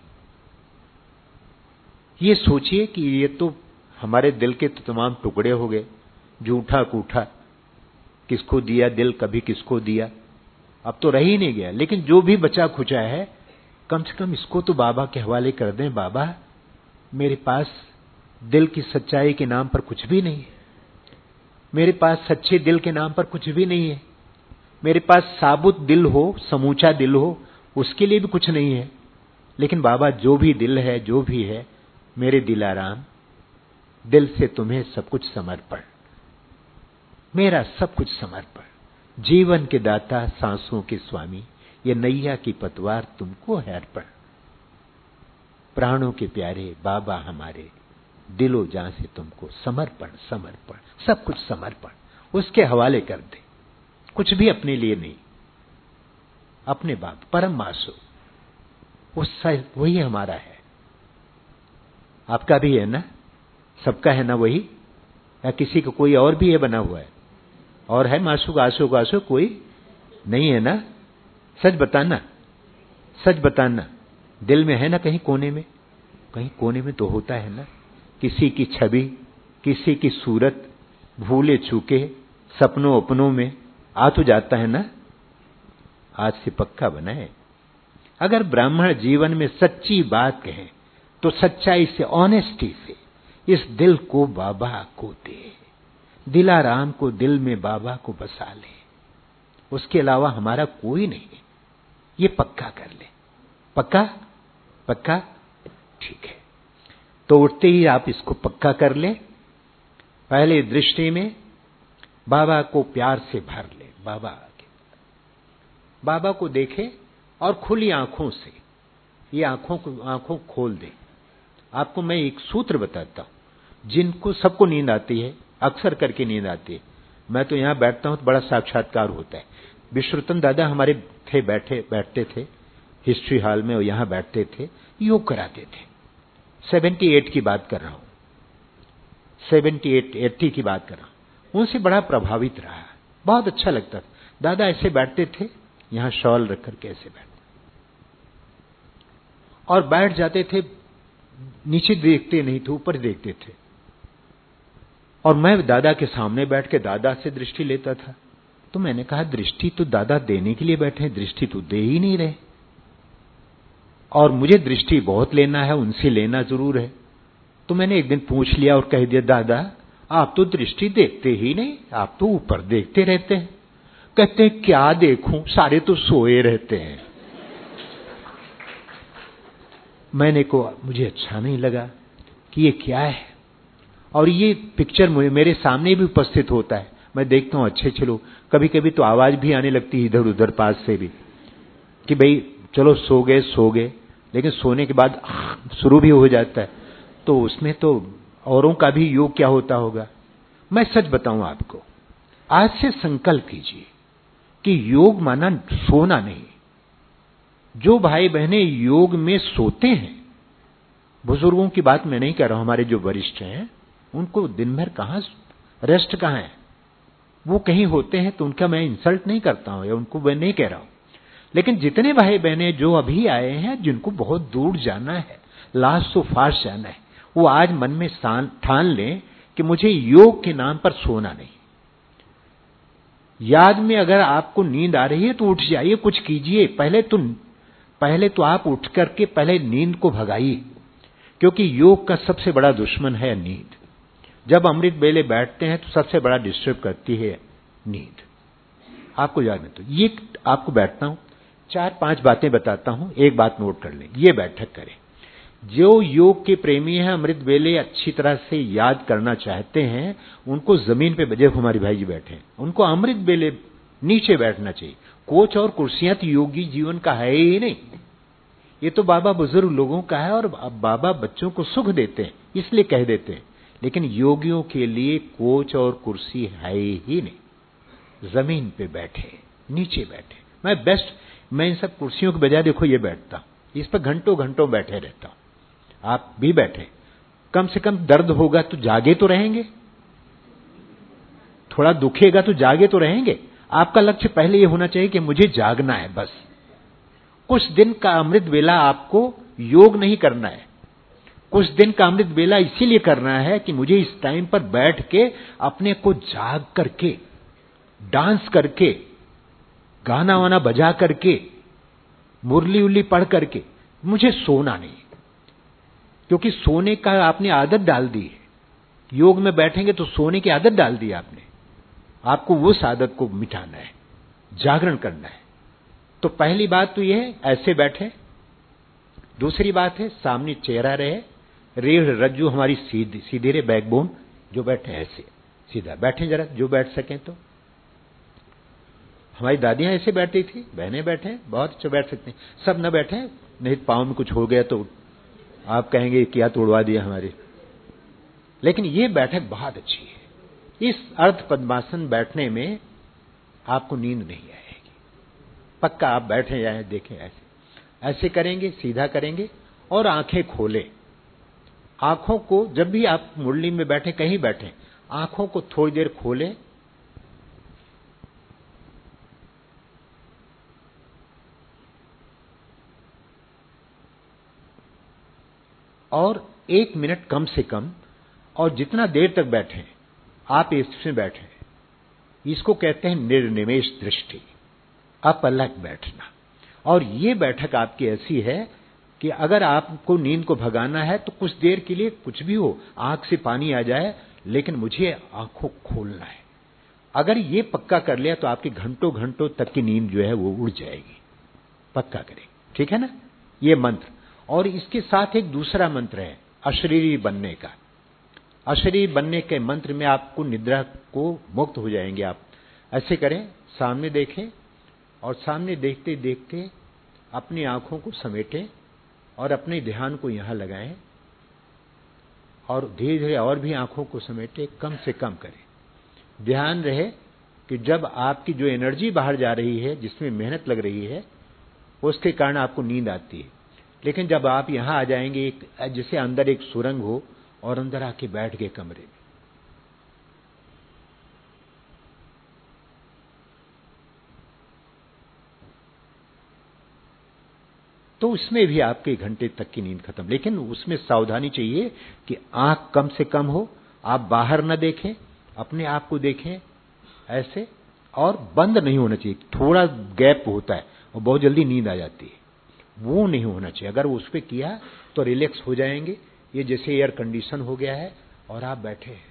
ये सोचिए कि ये तो हमारे दिल के तो तमाम टुकड़े हो गए, जूठा कूठा, किसको दिया दिल, कभी किसको दिया, अब तो रह ही नहीं गया। लेकिन जो भी बचा खुचा है, कम से कम इसको तो बाबा के हवाले कर दें। बाबा, मेरे पास दिल की सच्चाई के नाम पर कुछ भी नहीं है, मेरे पास सच्चे दिल के नाम पर कुछ भी नहीं है, मेरे पास साबुत दिल हो, समूचा दिल हो, उसके लिए भी कुछ नहीं है। लेकिन बाबा, जो भी दिल है, जो भी है, मेरे दिलाराम, दिल से तुम्हें सब कुछ समर्पण, मेरा सब कुछ समर्पण। जीवन के दाता, सांसों के स्वामी, ये नैया की पतवार तुमको है अर्पण। प्राणों के प्यारे बाबा हमारे, दिलो जान से तुमको समर्पण समर्पण, सब कुछ समर्पण उसके हवाले कर दे, कुछ भी अपने लिए नहीं, अपने बाप परम मासो उससे वही हमारा है। आपका भी है ना, सबका है ना वही, या किसी को कोई और भी है बना हुआ है? और है मासूक आशोक आशोक कोई नहीं है ना? सच बताना, सच बताना, दिल में है ना कहीं कोने में? कहीं कोने में तो होता है ना, किसी की छवि, किसी की सूरत भूले चूके सपनों अपनों में आ तो जाता है ना। आज से पक्का बनाए, अगर ब्राह्मण जीवन में सच्ची बात कहें तो सच्चाई से, ऑनेस्टी से इस दिल को बाबा को दे, दिलाराम को दिल में बाबा को बसा ले, उसके अलावा हमारा कोई नहीं। ये पक्का कर ले, पक्का पक्का, ठीक है। तो उठते ही आप इसको पक्का कर ले। पहले दृष्टि में बाबा को प्यार से भर ले, बाबा के बाबा को देखे और खुली आंखों से, ये आंखों को आंखों खोल दे। आपको मैं एक सूत्र बताता हूं, जिनको सबको नींद आती है, अक्सर करके नींद आती है, मैं तो यहां बैठता हूं तो बड़ा साक्षात्कार होता है। विश्वरतन दादा हमारे थे, बैठे बैठते थे हिस्ट्री हॉल में, और यहां बैठते थे, योग कराते थे। सेवेंटी एट की बात कर रहा हूं, सेवेंटी एट एट्टी की बात कर रहा हूं। उनसे बड़ा प्रभावित रहा, बहुत अच्छा लगता था। दादा ऐसे बैठते थे, यहां शॉल रख करके ऐसे बैठते और बैठ जाते थे, नीचे देखते नहीं थे, ऊपर देखते थे। और मैं दादा के सामने बैठ के दादा से दृष्टि लेता था। तो मैंने कहा दृष्टि तो दादा देने के लिए बैठे हैं, दृष्टि तो दे ही नहीं रहे, और मुझे दृष्टि बहुत लेना है, उनसे लेना जरूर है। तो मैंने एक दिन पूछ लिया और कह दिया, दादा आप तो दृष्टि देखते ही नहीं, आप तो ऊपर देखते रहते हैं। कहते हैं क्या देखूं, सारे तो सोए रहते हैं। मैंने को मुझे अच्छा नहीं लगा कि ये क्या है, और ये पिक्चर मेरे सामने भी उपस्थित होता है, मैं देखता हूं अच्छे चलो, कभी कभी तो आवाज भी आने लगती है इधर उधर पास से भी, कि भाई चलो सो गए सो गए, लेकिन सोने के बाद शुरू भी हो जाता है। तो उसमें तो औरों का भी योग क्या होता होगा। मैं सच बताऊं आपको, आज से संकल्प कीजिए कि योग माना सोना नहीं। जो भाई बहनें योग में सोते हैं, बुजुर्गों की बात मैं नहीं कर रहा हूं, हमारे जो वरिष्ठ हैं उनको दिन भर कहां रेस्ट कहां है, वो कहीं होते हैं तो उनका मैं इंसल्ट नहीं करता हूं या उनको मैं नहीं कह रहा हूं। लेकिन जितने भाई बहनें जो अभी आए हैं, जिनको बहुत दूर जाना है, लास्ट सो फास्ट जाना है, वो आज मन में ठान लें कि मुझे योग के नाम पर सोना नहीं। याद में अगर आपको नींद आ रही है तो उठ जाइए, कुछ कीजिए। पहले तो पहले तो आप उठ करके पहले नींद को भगाइए, क्योंकि योग का सबसे बड़ा दुश्मन है नींद। जब अमृत बेले बैठते हैं तो सबसे बड़ा डिस्टर्ब करती है नींद। आपको याद है तो ये आपको बैठता हूं, चार पांच बातें बताता हूं, एक बात नोट कर लें, ये बैठक करें। जो योग के प्रेमी हैं, अमृत बेले अच्छी तरह से याद करना चाहते हैं, उनको जमीन पे, जब हमारे भाई जी बैठे हैं, उनको अमृत बेले नीचे बैठना चाहिए। कोच और कुर्सियां तो योगी जीवन का है ही नहीं, ये तो बाबा बुजुर्ग लोगों का है, और बाबा बच्चों को सुख देते हैं इसलिए कह देते हैं। लेकिन योगियों के लिए कोच और कुर्सी है ही नहीं। जमीन पे बैठे, नीचे बैठे। मैं बेस्ट, मैं इन सब कुर्सियों के बजाय देखो ये बैठता हूं, इस पर घंटों घंटों बैठे रहता हूं। आप भी बैठे, कम से कम दर्द होगा तो जागे तो रहेंगे, थोड़ा दुखेगा तो जागे तो रहेंगे। आपका लक्ष्य पहले ये होना चाहिए कि मुझे जागना है बस। कुछ दिन का अमृत वेला आपको योग नहीं करना है, कुछ दिन का अमृत वेला इसीलिए करना है कि मुझे इस टाइम पर बैठ के अपने को जाग करके, डांस करके, गाना वाना बजा करके, मुरली उरली पढ़ करके, मुझे सोना नहीं। क्योंकि सोने का आपने आदत डाल दी है, योग में बैठेंगे तो सोने की आदत डाल दी आपने। आपको उस आदत को मिटाना है, जागरण करना है। तो पहली बात तो यह है, ऐसे बैठे। दूसरी बात है, सामने चेहरा रहे, रीढ़ रज्जू हमारी सीधी सीधी रहे, बैकबोन जो बैठे ऐसे सीधा बैठे, जरा जो बैठ सकें तो। हमारी दादियां ऐसे बैठती थी, बहनें बैठे, बहुत अच्छा बैठ सकते हैं, सब न बैठे, नहीं पाँव में कुछ हो गया तो आप कहेंगे क्या तोड़वा दिया हमारे। लेकिन ये बैठक बहुत अच्छी है। इस अर्ध पद्मासन बैठने में आपको नींद नहीं आएगी, पक्का। आप बैठे जाए, देखें, ऐसे ऐसे करेंगे, सीधा करेंगे और आंखें खोले। आंखों को जब भी आप मुरली में बैठे, कहीं बैठे, आंखों को थोड़ी देर खोले और एक मिनट कम से कम, और जितना देर तक बैठे आप इसमें बैठे, इसको कहते हैं निर्निमेष दृष्टि, अपलक बैठना। और ये बैठक आपकी ऐसी है कि अगर आपको नींद को भगाना है तो कुछ देर के लिए कुछ भी हो, आंख से पानी आ जाए, लेकिन मुझे आंखों खोलना है। अगर ये पक्का कर लिया तो आपकी घंटों घंटों तक की नींद जो है वो उड़ जाएगी। पक्का करें, ठीक है ना, ये मंत्र। और इसके साथ एक दूसरा मंत्र है अशरीरी बनने का। अशरीरी बनने के मंत्र में आपको निद्रा को मुक्त हो जाएंगे आप। ऐसे करें, सामने देखें और सामने देखते देखते अपनी आंखों को समेटें और अपने ध्यान को यहां लगाएं और धीरे धीरे और भी आंखों को समेटें, कम से कम करें। ध्यान रहे कि जब आपकी जो एनर्जी बाहर जा रही है, जिसमें मेहनत लग रही है, उसके कारण आपको नींद आती है। लेकिन जब आप यहां आ जाएंगे, एक जैसे अंदर एक सुरंग हो और अंदर आके बैठ गए कमरे में, तो उसमें भी आपके घंटे तक की नींद खत्म। लेकिन उसमें सावधानी चाहिए कि आंख कम से कम हो, आप बाहर न देखें, अपने आप को देखें ऐसे, और बंद नहीं होना चाहिए। थोड़ा गैप होता है और बहुत जल्दी नींद आ जाती है, वो नहीं होना चाहिए। अगर उस पर किया तो रिलैक्स हो जाएंगे। ये जैसे एयर कंडीशन हो गया है और आप बैठे हैं,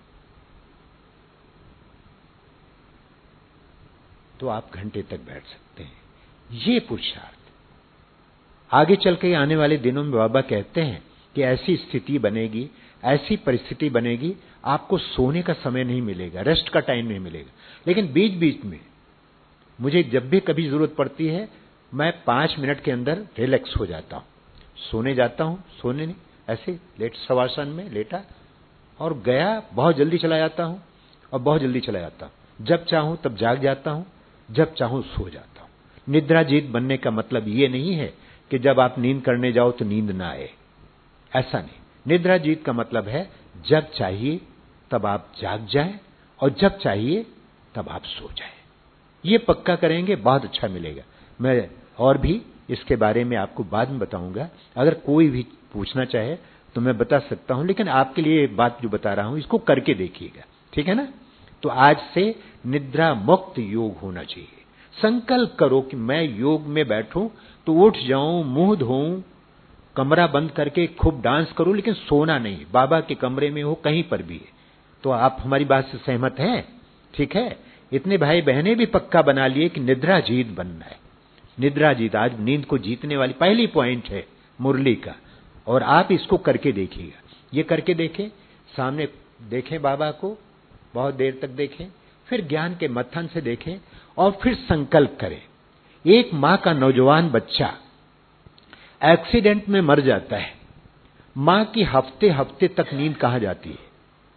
तो आप घंटे तक बैठ सकते हैं। ये पुरुषार्थ आगे चल के आने वाले दिनों में बाबा कहते हैं कि ऐसी स्थिति बनेगी, ऐसी परिस्थिति बनेगी, आपको सोने का समय नहीं मिलेगा, रेस्ट का टाइम नहीं मिलेगा। लेकिन बीच बीच में मुझे जब भी कभी जरूरत पड़ती है, मैं पांच मिनट के अंदर रिलैक्स हो जाता हूं, सोने जाता हूं। सोने नहीं, ऐसे लेट शवासन में लेटा और गया, बहुत जल्दी चला जाता हूं और बहुत जल्दी चला जाता हूं। जब चाहूं तब जाग जाता हूं, जब चाहूं सो जाता हूं। निद्राजीत बनने का मतलब ये नहीं है कि जब आप नींद करने जाओ तो नींद ना आए, ऐसा नहीं। निद्राजीत का मतलब है जब चाहिए तब आप जाग जाएं और जब चाहिए तब आप सो जाएं। ये पक्का करेंगे, बहुत अच्छा मिलेगा। मैं और भी इसके बारे में आपको बाद में बताऊंगा। अगर कोई भी पूछना चाहे तो मैं बता सकता हूं, लेकिन आपके लिए बात जो बता रहा हूं इसको करके देखिएगा, ठीक है ना। तो आज से निद्रा मुक्त योग होना चाहिए। संकल्प करो कि मैं योग में बैठूं तो उठ जाऊं, मुंह धोऊं, कमरा बंद करके खूब डांस करूं, लेकिन सोना नहीं। बाबा के कमरे में हो, कहीं पर भी है। तो आप हमारी बात से सहमत हैं, ठीक है। इतने भाई बहनें भी पक्का बना लिए कि निद्रा जीत बनना है। निद्रा जीत आज नींद को जीतने वाली पहली पॉइंट है मुरली का, और आप इसको करके देखिएगा। ये करके देखें, सामने देखें बाबा को, बहुत देर तक देखें, फिर ज्ञान के मत्थन से देखें और फिर संकल्प करें। एक मां का नौजवान बच्चा एक्सीडेंट में मर जाता है, मां की हफ्ते हफ्ते तक नींद कहां जाती है?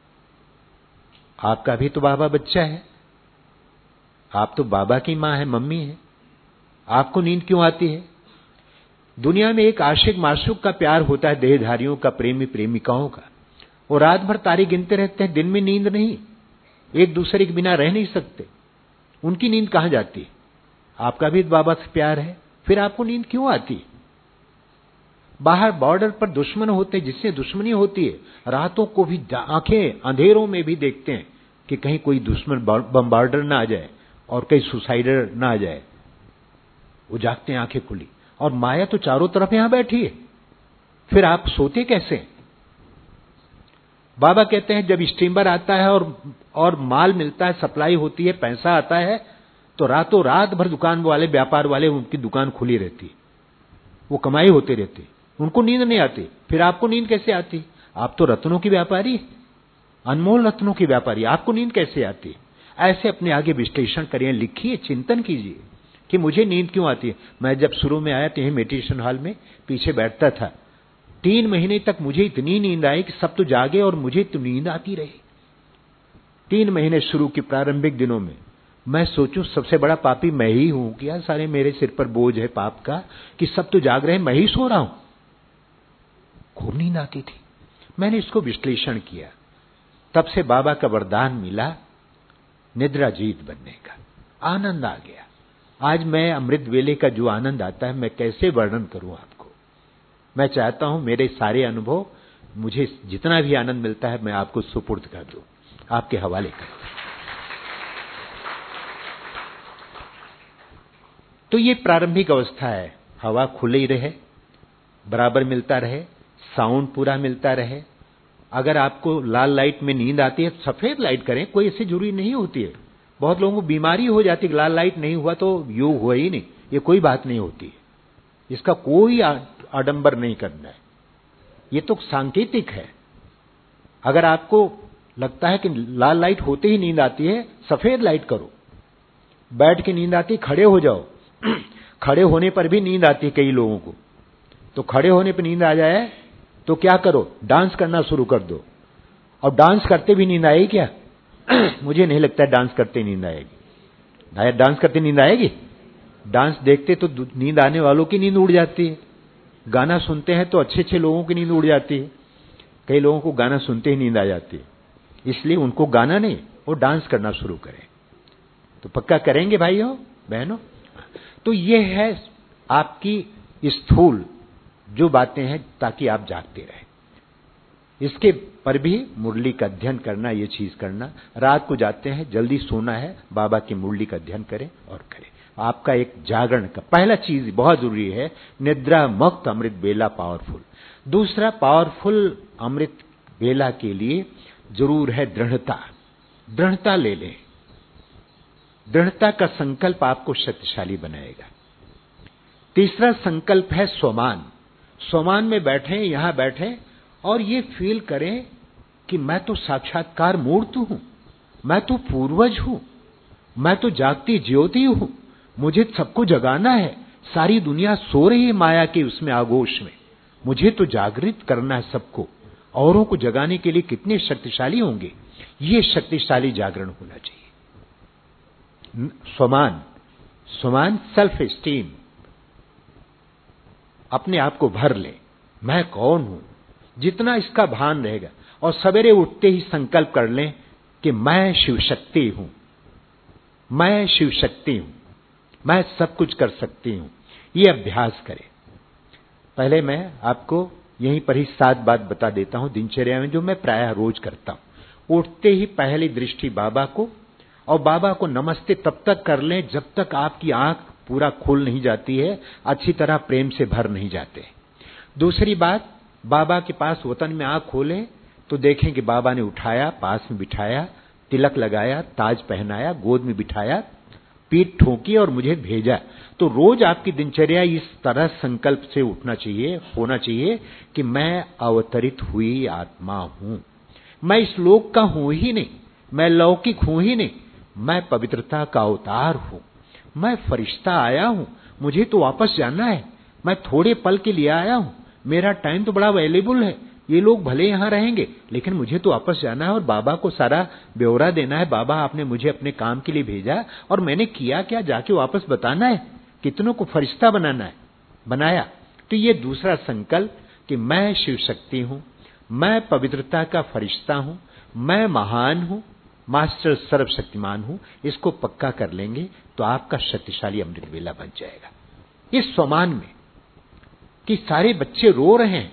आपका भी तो बाबा बच्चा है, आप तो बाबा की मां है, मम्मी है, आपको नींद क्यों आती है? दुनिया में एक आशिक माशूक का प्यार होता है, देहधारियों का, प्रेमी प्रेमिकाओं का। वो रात भर तारी गिनते रहते हैं, दिन में नींद नहीं, एक दूसरे के बिना रह नहीं सकते। उनकी नींद कहां जाती है? आपका भी बाबा से प्यार है, फिर आपको नींद क्यों आती? बाहर बॉर्डर पर दुश्मन होते हैं, जिससे दुश्मनी होती है, रातों को भी आंखें अंधेरों में भी देखते हैं कि कहीं कोई दुश्मन बम्बार्डर ना आ जाए और कहीं सुसाइडर ना आ जाए। वो जागते हैं आंखें खुली, और माया तो चारों तरफ यहां बैठी है, फिर आप सोते कैसे? बाबा कहते हैं जब स्टीमर आता है और और माल मिलता है, सप्लाई होती है, पैसा आता है, तो रातों रात भर दुकान वाले, व्यापार वाले, उनकी दुकान खुली रहती, वो कमाई होती रहती, उनको नींद नहीं आती। फिर आपको नींद कैसे आती? आप तो रत्नों की व्यापारी, अनमोल रत्नों की व्यापारी, आपको नींद कैसे आती? ऐसे अपने आगे विश्लेषण करिए, लिखिए, चिंतन कीजिए कि मुझे नींद क्यों आती है। मैं जब शुरू में आया तो यही मेडिटेशन हॉल में पीछे बैठता था, तीन महीने तक मुझे इतनी नींद आई कि सब तो जागे और मुझे तो नींद आती रही। तीन महीने शुरू के प्रारंभिक दिनों में मैं सोचूं सबसे बड़ा पापी मैं ही हूं क्या, सारे मेरे सिर पर बोझ है पाप का कि सब तो जाग रहे हैं, मैं ही सो रहा हूं। खूब नींद आती थी। मैंने इसको विश्लेषण किया, तब से बाबा का वरदान मिला निद्रा जीत बनने का। आनंद आ गया। आज मैं अमृत वेले का जो आनंद आता है मैं कैसे वर्णन करूं आपको। मैं चाहता हूं मेरे सारे अनुभव, मुझे जितना भी आनंद मिलता है मैं आपको सुपुर्द कर दूं, आपके हवाले कर दूं। तो ये प्रारंभिक अवस्था है। हवा खुली रहे, बराबर मिलता रहे, साउंड पूरा मिलता रहे। अगर आपको लाल लाइट में नींद आती है सफेद लाइट करें, कोई ऐसी जरूरी नहीं होती है। बहुत लोगों को बीमारी हो जाती है, लाल लाइट नहीं हुआ तो योग हुआ ही नहीं, ये कोई बात नहीं होती है। इसका कोई आडंबर नहीं करना है, ये तो सांकेतिक है। अगर आपको लगता है कि लाल लाइट होते ही नींद आती है, सफेद लाइट करो। बैठ के नींद आती, खड़े हो जाओ। खड़े होने पर भी नींद आती है कई लोगों को, तो खड़े होने पर नींद आ जाए तो क्या करो, डांस करना शुरू कर दो। और डांस करते भी नींद आएगी क्या? मुझे नहीं लगता है डांस करते नींद आएगी। डांस करते नींद आएगी? डांस देखते तो नींद आने वालों की नींद उड़ जाती है। गाना सुनते हैं तो अच्छे अच्छे लोगों की नींद उड़ जाती है। कई लोगों को गाना सुनते ही नींद आ जाती है, इसलिए उनको गाना नहीं, वो डांस करना शुरू करें। तो पक्का करेंगे भाइयों बहनों? तो ये है आपकी स्थूल जो बातें हैं, ताकि आप जागते रहें। इसके पर भी मुरली का अध्ययन करना, ये चीज करना। रात को जाते हैं, जल्दी सोना है, बाबा की मुरली का अध्ययन करें और करें। आपका एक जागरण का पहला चीज बहुत जरूरी है, निद्रा मुक्त अमृत बेला पावरफुल। दूसरा पावरफुल अमृत बेला के लिए जरूर है दृढ़ता। दृढ़ता ले लें। दृढ़ता का संकल्प आपको शक्तिशाली बनाएगा। तीसरा संकल्प है स्वमान। स्वमान में बैठें, यहां बैठें और ये फील करें कि मैं तो साक्षात्कार मूर्त हूं, मैं तो पूर्वज हूं, मैं तो जागती ज्योति हूं, मुझे सबको जगाना है। सारी दुनिया सो रही है माया के उसमें आगोश में, मुझे तो जागृत करना है सबको। औरों को जगाने के लिए कितने शक्तिशाली होंगे, ये शक्तिशाली जागरण होना चाहिए। स्वमान, स्वमान सेल्फ एस्टीम, अपने आप को भर ले, मैं कौन हूं। जितना इसका भान रहेगा, और सवेरे उठते ही संकल्प कर लें कि मैं शिव शक्ति हूं, मैं शिव शक्ति हूं, मैं सब कुछ कर सकती हूं। ये अभ्यास करें। पहले मैं आपको यहीं पर ही सात बात बता देता हूं दिनचर्या में, जो मैं प्रायः रोज करता हूं। उठते ही पहली दृष्टि बाबा को, और बाबा को नमस्ते तब तक कर लें जब तक आपकी आंख पूरा खुल नहीं जाती है, अच्छी तरह प्रेम से भर नहीं जाते। दूसरी बात, बाबा के पास वतन में आंख खोलें तो देखें कि बाबा ने उठाया, पास में बिठाया, तिलक लगाया, ताज पहनाया, गोद में बिठाया, पीठ ठोकी और मुझे भेजा। तो रोज आपकी दिनचर्या इस तरह संकल्प से उठना चाहिए, होना चाहिए कि मैं अवतरित हुई आत्मा हूं, मैं इस लोक का हूं ही नहीं, मैं लौकिक हूं ही नहीं, मैं पवित्रता का अवतार हूं, मैं फरिश्ता आया हूं, मुझे तो वापस जाना है, मैं थोड़े पल के लिए आया हूं, मेरा टाइम तो बड़ा अवेलेबल है, ये लोग भले यहां रहेंगे लेकिन मुझे तो वापस जाना है और बाबा को सारा ब्यौरा देना है। बाबा आपने मुझे अपने काम के लिए भेजा और मैंने किया क्या, जाके वापस बताना है, कितनों को फरिश्ता बनाना है, बनाया। तो ये दूसरा संकल्प कि मैं शिव शक्ति हूं, मैं पवित्रता का फरिश्ता हूं, मैं महान हूं, मास्टर सर्वशक्तिमान हूं, इसको पक्का कर लेंगे तो आपका शक्तिशाली अमृत वेला बन जाएगा। इस स्वमान में कि सारे बच्चे रो रहे हैं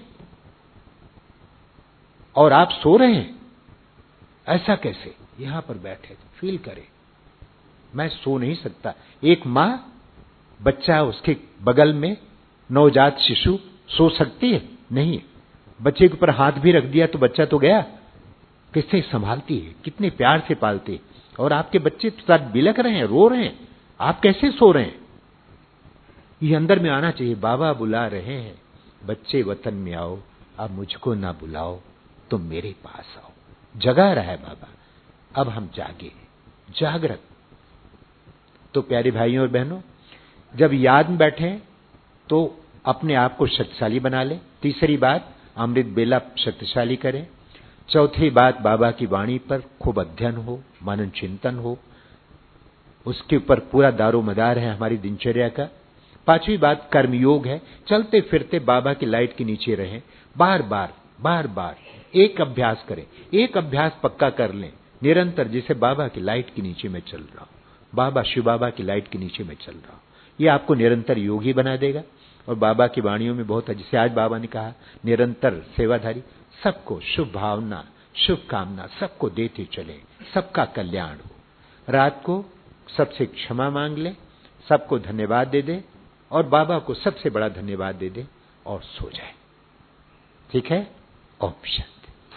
और आप सो रहे हैं, ऐसा कैसे? यहां पर बैठे फील करें, मैं सो नहीं सकता। एक मां, बच्चा उसके बगल में, नवजात शिशु सो सकती है? नहीं। बच्चे के ऊपर हाथ भी रख दिया तो बच्चा तो गया। किससे संभालती है, कितने प्यार से पालती है। और आपके बच्चे तो साथ बिलख रहे हैं, रो रहे हैं, आप कैसे सो रहे हैं? ये अंदर में आना चाहिए। बाबा बुला रहे हैं, बच्चे वतन में आओ, अब मुझको ना बुलाओ, तुम मेरे पास आओ। जगा रहा है बाबा, अब हम जागे। जागृत। तो प्यारे भाइयों और बहनों, जब याद में बैठे तो अपने आप को शक्तिशाली बना ले। तीसरी बात, अमृत बेला शक्तिशाली करें। चौथी बात, बाबा की वाणी पर खूब अध्ययन हो, मनन चिंतन हो, उसके ऊपर पूरा दारो मदार है हमारी दिनचर्या का। पांचवी बात, कर्मयोग है। चलते फिरते बाबा की लाइट के नीचे रहें, बार बार बार बार एक अभ्यास करें। एक अभ्यास पक्का कर लें निरंतर, जिसे बाबा की लाइट के नीचे में चल रहा हूं, बाबा शिव बाबा की लाइट के नीचे में चल रहा हूं। ये आपको निरंतर योगी बना देगा। और बाबा की वाणियों में बहुत है, जिसे आज बाबा ने कहा, निरंतर सेवाधारी, सबको शुभ भावना, शुभ कामना सबको देते चले, सबका कल्याण हो। रात को सबसे क्षमा मांग ले, सबको धन्यवाद दे दे और बाबा को सबसे बड़ा धन्यवाद दे दे और सो जाए। ठीक है? ओम शांति।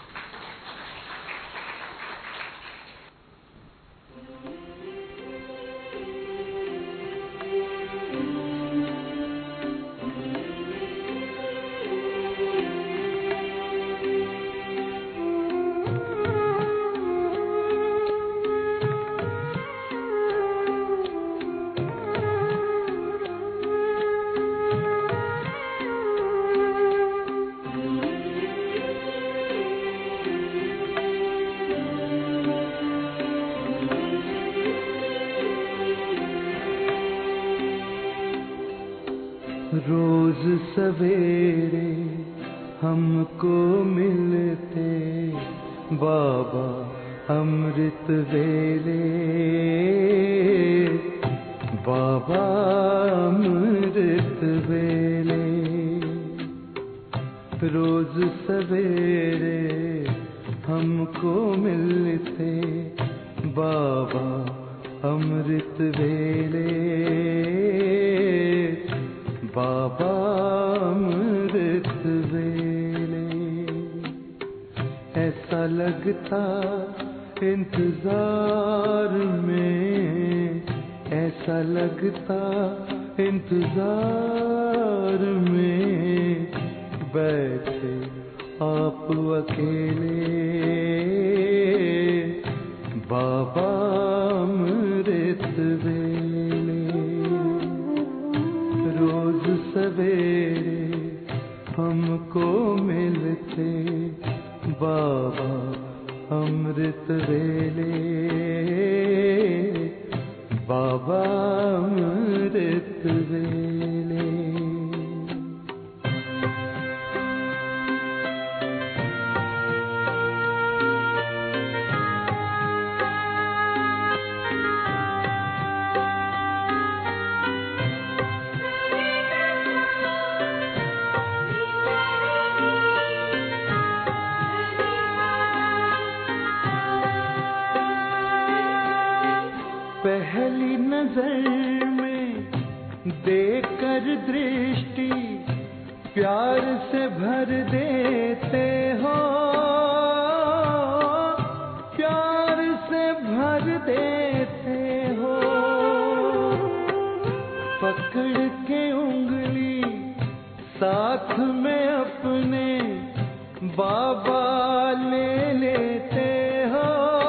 रोज सवेरे हमको मिलते बाबा अमृत वेले, बाबा अमृत वेले। रोज सवेरे हमको मिलते बाबा अमृत वेले, बाबा अमृत वेले। ऐसा लगता इंतजार में, ऐसा लगता इंतजार में, बैठे आप अकेले बाबा अमृत वेले। रोज सवेरे हमको मिलते बाबा अमृत वेले, बाबा अमृत वेले। पहली नजर में देकर दृष्टि प्यार से भर देते हो, प्यार से भर देते हो। पकड़ के उंगली साथ में अपने बाबा ले लेते हो,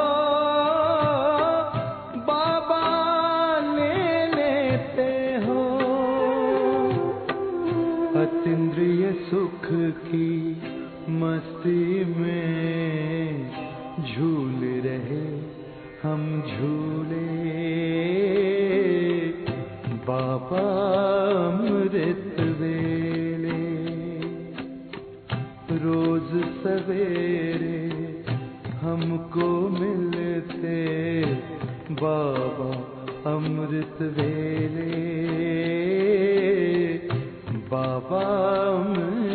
अतीन्द्रिय सुख की मस्ती में झूल रहे हम झूले बाबा अमृत वेले। रोज सवेरे हमको मिलते बाबा अमृत वेले, बाबा